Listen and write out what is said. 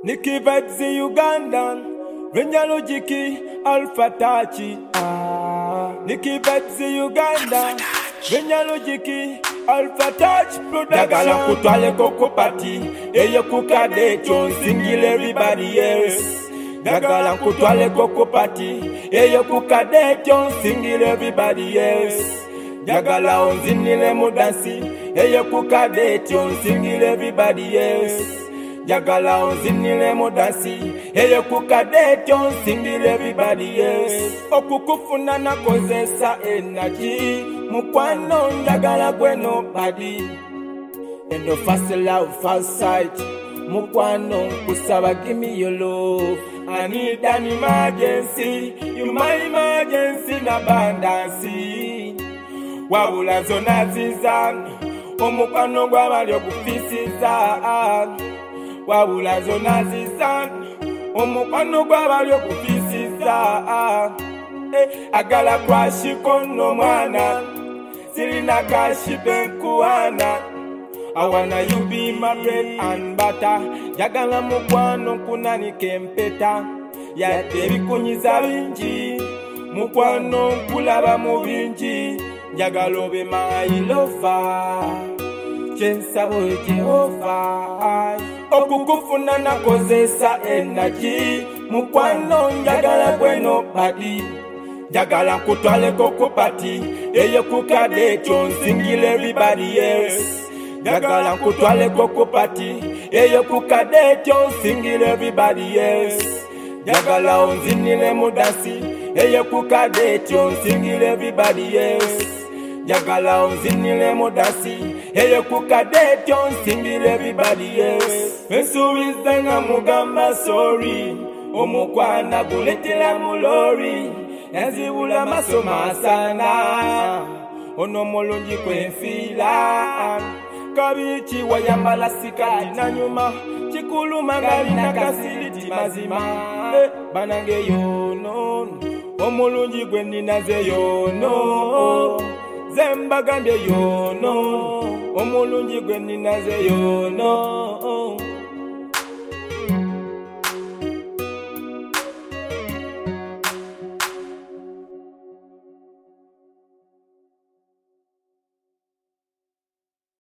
Nikki Vetzi Ugandan, Renjalo Jiki, Alpha Tachi. Nikki Vetzi Uganda, Renjalo Jiki, Alpha Touch Production. Jagala kutwale koko party, eye kukade chon singil everybody else. Jagala kutwale koko party, eye kukade chon singil everybody else. Jagala onzinile mudansi, eye kukade chon singil everybody else. Jagala onzinile mudansi, eye kukade chon singil everybody else. Okukufuna na kozesa energy, mukwano njagala gwe nobody. And no fast love, fast sight. Mukwano kusaba, give me your love. I need an emergency, you my emergency na bandansi. Wabula zona zizan, omukwano gwabali okufisiza. Wabula zona zizan, omukwano gwabali okufisiza. Agala kwa shikono mwana, sirina kashi benkuana. I wanna you be my bread and butter. Jagala mukwano kunani kempeta. Ya tebi kunyiza binji, mukwano kulaba mu binji. Jagalo be my lover, chensa bo Jehova. Okukufuna na kozesa energy, mukwano njagala gwe nobody. Jagala kutwale koko party, eye kukade chon singil everybody else. Jagala kutwale koko party, eye kukade chon singil everybody else. Jagala onzinile mudansi, eye kukade chon singil everybody else. Jagala onzinile mudansi, eye kukade chon singil everybody else. Mesuwizanga mugamba sorry, omukwana guletela mulori. Yazibula masoma sana, ono mulungi kwenfila. Kabichi wayambala sikati na nyuma, chikulu magali na kasiliti mazima. Banange yono, omulungi gwendi naze yono. Zemba gande yono, omulungi gwendi naze yono.